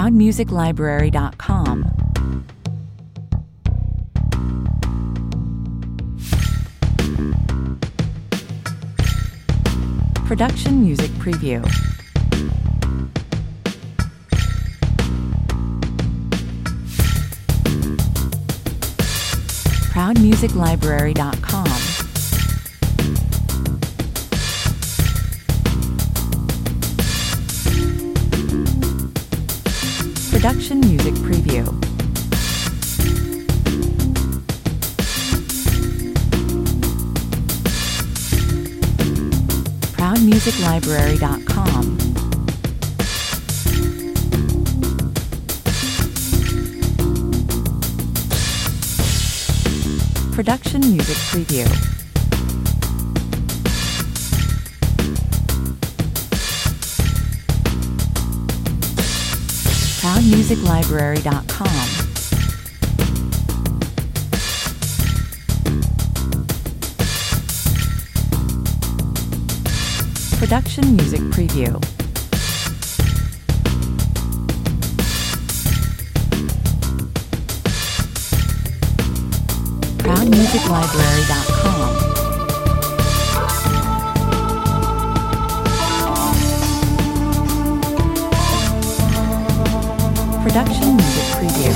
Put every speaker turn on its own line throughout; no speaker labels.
ProudMusicLibrary.com. Production Music Preview. ProudMusicLibrary.com. Production Music Preview. ProudMusicLibrary.com. Production Music Preview. ProudMusicLibrary.com. Production Music Preview. ProudMusicLibrary.com. Production Music Preview.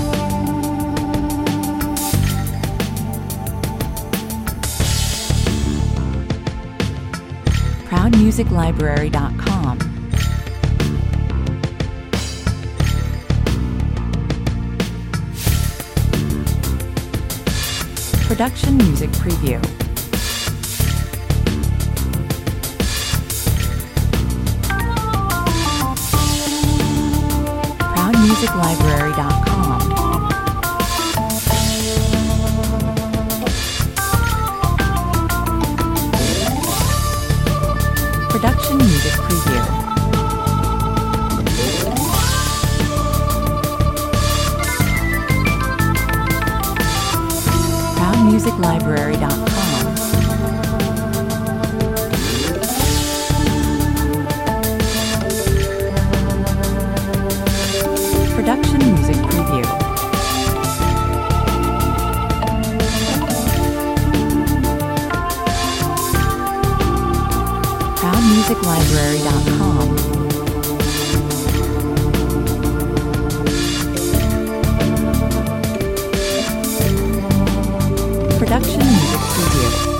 ProudMusicLibrary.com. Production Music Preview. ProudMusicLibrary.com. Production Music Preview. ProudMusicLibrary.com. Production Music Preview. ProudMusicLibrary.com. Production Music Preview.